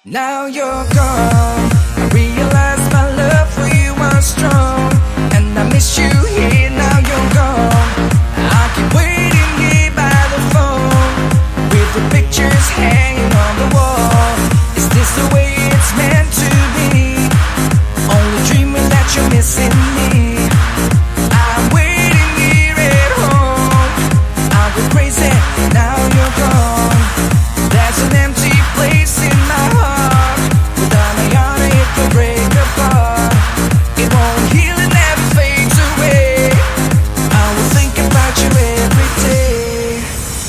Now you're gone. I realize my love for you was strong, and I miss you here. Now you're gone. I keep waiting here by the phone, with the pictures hanging on the wall. Is this the way it's meant to be? Only dreaming that you're missing me. I'm waiting here at home. I go crazy. Now you're gone. There's an empty place in my heart. Without a yarn, it will break apart. It won't heal and never fades away. I will think about you every day.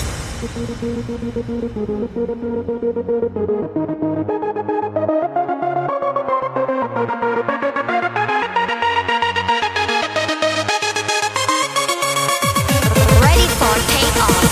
Ready for takeoff.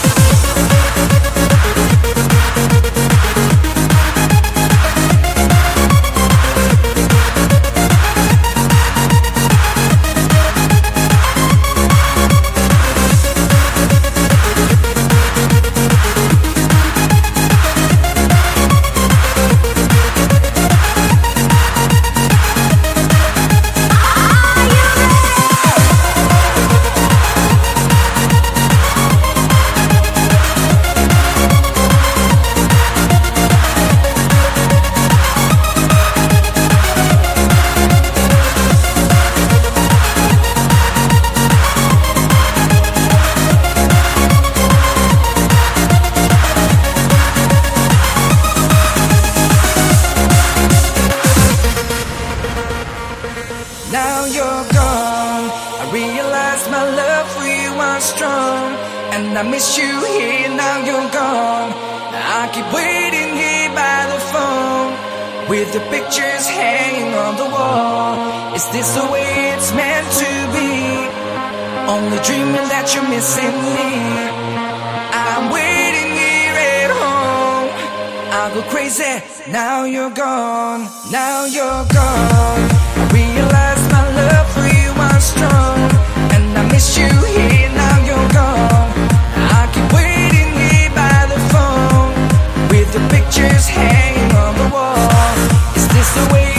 Now you're gone. I realize my love for you was strong, and I miss you here. Now you're gone. I keep waiting here by the phone, with the pictures hanging on the wall. Is this the way it's meant to be? Only dreaming that you're missing me. I'm waiting here at home. I'll go crazy. Now you're gone. Now you're gone. I realize my love for you was strong, and I miss you here. Now you're gone. I keep waiting here by the phone, with the pictures hanging on the wall. Is this the way